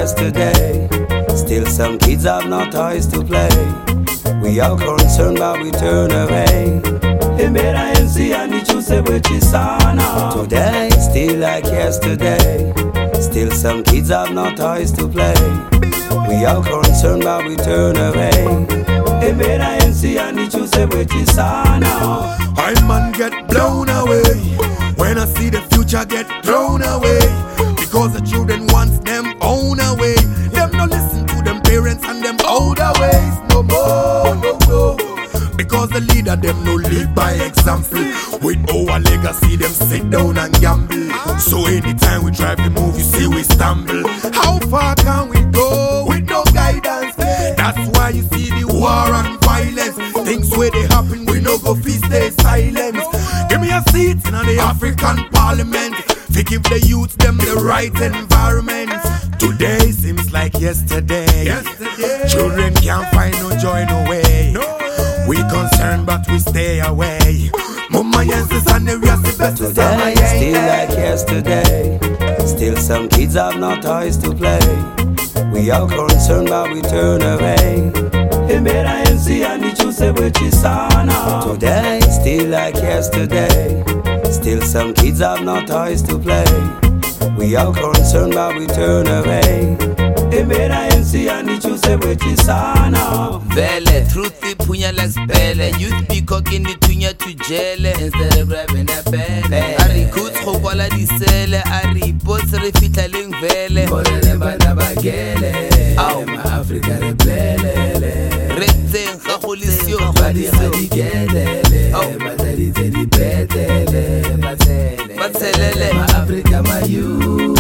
yesterday. Still some kids have no toys to play. We are concerned but we turn away. Emera ensi anichuse wechisana. Today still like yesterday. Still some kids have no toys to play. We are concerned but we turn away. Emera ensi anichuse wechisana. I man get blown away when I see the future get thrown away, because the children wants them own away. Them no listen to them parents and them older ways no more, no. Because the leader them no lead by example. With our legacy them sit down and gamble. So anytime we try to move, you see we stumble. How far can we go with no guidance? That's why you see the war and violence. Things where they happen, we no go feast stay silent. Give me a seat in the African Parliament. To give the youth them the right environment. Today seems like yesterday. Children can't find no joy, no way. We concerned but we stay away. Mama Yensis and the rest of the Today still like yesterday. Still some kids have no toys to play. We are concerned but we turn away. Emera ensi anichuse wechisana. Today still like yesterday. Still some kids have no toys to play. We are concerned but we turn away. Emera ensi anichuse wechisana. Vele, truth ipunya like spele. Youth be cooking the tunya to jail instead of grabbing that belle. Ari kuts khobola di sele. Ari bots refitaling vele. Borele bana bagele. Au ma Africa replelele. Retseng ga go lesio Badi gelele. Bateli teli petele. Batselele. Ma Africa my youth.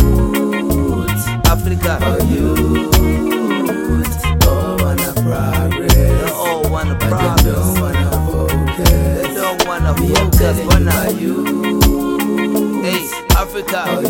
Africa. My youth. All wanna progress. They all wanna But progress. they don't wanna focus. They don't wanna Me, I'm focus. telling But you, now my youth. hey, Africa. My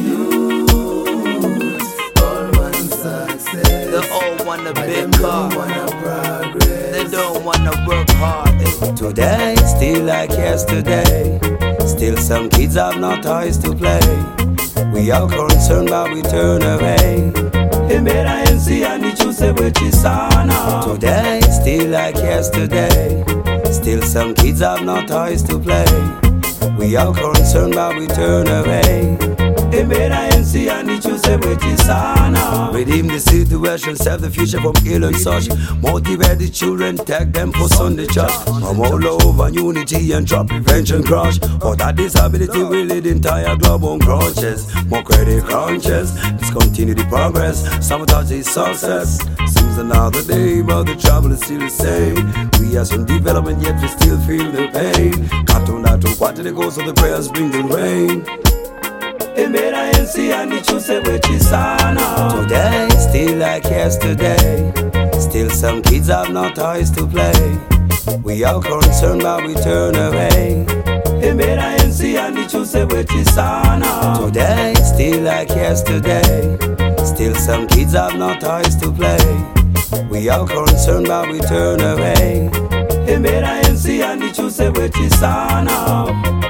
youth. All want success. They all want a But big them car. don't wanna progress. They don't wanna work hard. Today still like yesterday. Still some kids have no toys to play. We are concerned but we turn away. Emera ensi anichuse wechisana. Today still like yesterday. Still some kids have no toys to play. We are concerned but we turn away. Emera ensi anichuse wechisana. Redeem the situation, save the future from ill and such. Motivate the children, take them for Sunday church. From all over unity and drop prevention crush. Or that disability will lead entire globe on crunches. More credit crunches, discontinue the progress. Sabotage is success. Seems another day, but the trouble is still the same. We have some development, yet we still feel the pain. Katuna to quarter the goals of the prayers bring the rain. Emera ensi anichuse wechisana. Today still like yesterday. Still some kids have no toys to play. We are concerned but we turn away. Emera ensi anichuse wechisana. Today still like yesterday. Still some kids have no toys to play. We are concerned but we turn away. Emera ensi anichuse wechisana.